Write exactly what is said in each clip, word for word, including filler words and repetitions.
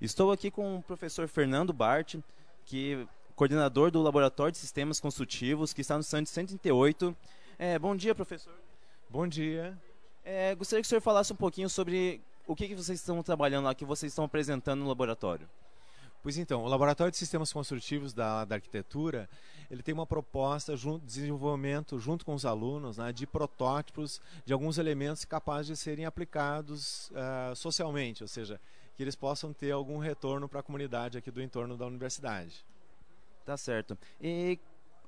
Estou aqui com o professor Fernando Bart, que é coordenador do Laboratório de Sistemas Construtivos, que está no stand cento e trinta e oito. É, bom dia, professor. Bom dia. É, gostaria que o senhor falasse um pouquinho sobre o que, que vocês estão trabalhando lá, que vocês estão apresentando no laboratório. Pois então, o Laboratório de Sistemas Construtivos da, da Arquitetura, ele tem uma proposta de desenvolvimento junto com os alunos, né, de protótipos de alguns elementos capazes de serem aplicados uh, socialmente, ou seja, que eles possam ter algum retorno para a comunidade aqui do entorno da universidade. Tá certo. E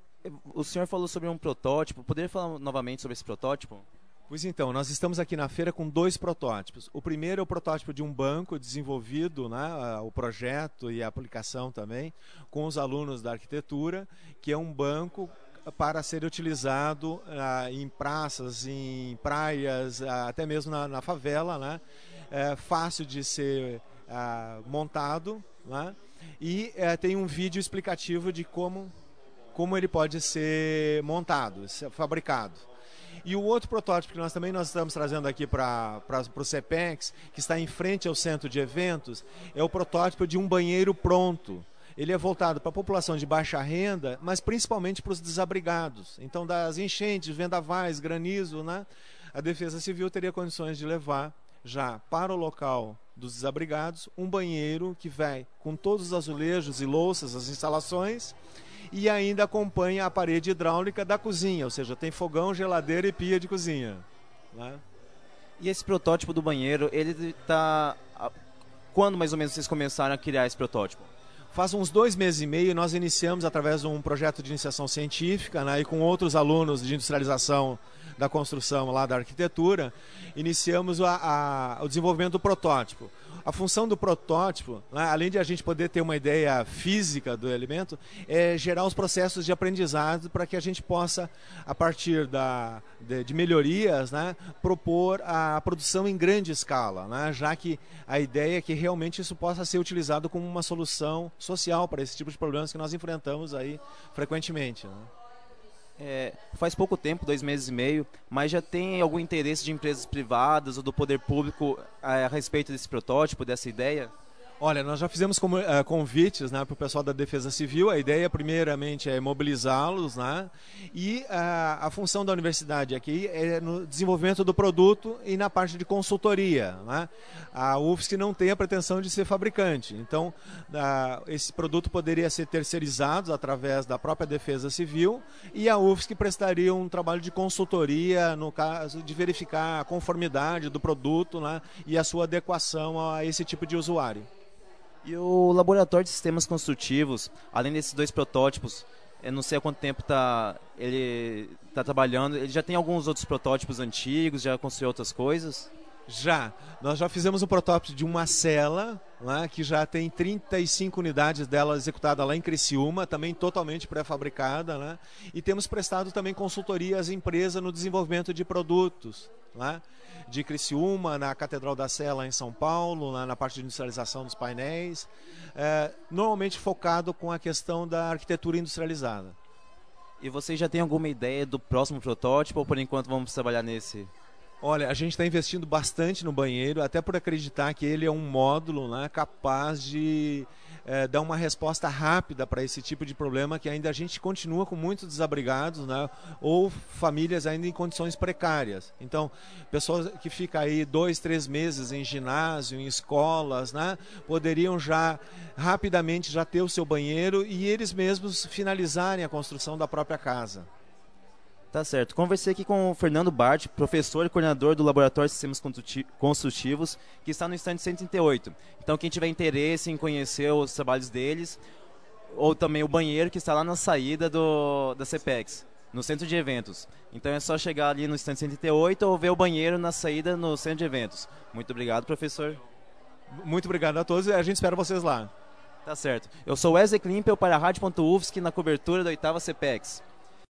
o senhor falou sobre um protótipo, poderia falar novamente sobre esse protótipo? Pois então, nós estamos aqui na feira com dois protótipos. O primeiro é o protótipo de um banco desenvolvido, né, o projeto e a aplicação também, com os alunos da arquitetura, que é um banco para ser utilizado ah, em praças, em praias, ah, até mesmo na, na favela, né? É fácil de ser ah, montado, né? E eh, tem um vídeo explicativo de como, como ele pode ser montado, ser fabricado. E o outro protótipo que nós também nós estamos trazendo aqui para o CEPEX, que está em frente ao centro de eventos, é o protótipo de um banheiro pronto. Ele é voltado para a população de baixa renda, mas principalmente para os desabrigados. Então, das enchentes, vendavais, granizo, né? A Defesa Civil teria condições de levar já para o local dos desabrigados um banheiro que vai com todos os azulejos e louças, as instalações, e ainda acompanha a parede hidráulica da cozinha, ou seja, tem fogão, geladeira e pia de cozinha, né? E esse protótipo do banheiro, ele está... Quando mais ou menos vocês começaram a criar esse protótipo? Faz uns dois meses e meio nós iniciamos através de um projeto de iniciação científica, né, e com outros alunos de industrialização da construção lá da arquitetura, iniciamos a, a, o desenvolvimento do protótipo. A função do protótipo, né, além de a gente poder ter uma ideia física do elemento, é gerar os processos de aprendizado para que a gente possa, a partir da, de, de melhorias, né, propor a produção em grande escala, né, já que a ideia é que realmente isso possa ser utilizado como uma solução social para esse tipo de problemas que nós enfrentamos aí frequentemente, né? É, faz pouco tempo, dois meses e meio, mas já tem algum interesse de empresas privadas ou do poder público a, a respeito desse protótipo, dessa ideia? Olha, nós já fizemos como, uh, convites, né, para o pessoal da Defesa Civil. A ideia, primeiramente, é mobilizá-los, né, e uh, a função da universidade aqui é no desenvolvimento do produto e na parte de consultoria, né? A U F S C não tem a pretensão de ser fabricante, então uh, esse produto poderia ser terceirizado através da própria Defesa Civil e a U F S C prestaria um trabalho de consultoria no caso de verificar a conformidade do produto, né, e a sua adequação a esse tipo de usuário. E o Laboratório de Sistemas Construtivos, além desses dois protótipos, eu não sei há quanto tempo tá, ele está trabalhando, ele já tem alguns outros protótipos antigos, já construiu outras coisas? Já. Nós já fizemos um protótipo de uma cela, né, que já tem trinta e cinco unidades dela executada lá em Criciúma, também totalmente pré-fabricada, né? E temos prestado também consultoria às empresas no desenvolvimento de produtos, né? De Criciúma, na Catedral da Sé, lá em São Paulo, lá na parte de industrialização dos painéis, é, normalmente focado com a questão da arquitetura industrializada. E vocês já têm alguma ideia do próximo protótipo ou por enquanto vamos trabalhar nesse? Olha, a gente está investindo bastante no banheiro, até por acreditar que ele é um módulo, né, capaz de é, dar uma resposta rápida para esse tipo de problema, que ainda a gente continua com muitos desabrigados, né, ou famílias ainda em condições precárias. Então, pessoas que ficam aí dois, três meses em ginásio, em escolas, né, poderiam já rapidamente já ter o seu banheiro e eles mesmos finalizarem a construção da própria casa. Tá certo. Conversei aqui com o Fernando Bart, professor e coordenador do Laboratório de Sistemas Construtivos, que está no stand cento e trinta e oito. Então, quem tiver interesse em conhecer os trabalhos deles, ou também o banheiro que está lá na saída do, da CEPEX, no centro de eventos. Então, é só chegar ali no stand cento e trinta e oito ou ver o banheiro na saída no centro de eventos. Muito obrigado, professor. Muito obrigado a todos e a gente espera vocês lá. Tá certo. Eu sou Wesley Klimpel para a Rádio ponto U F S C na cobertura da oitava CEPEX.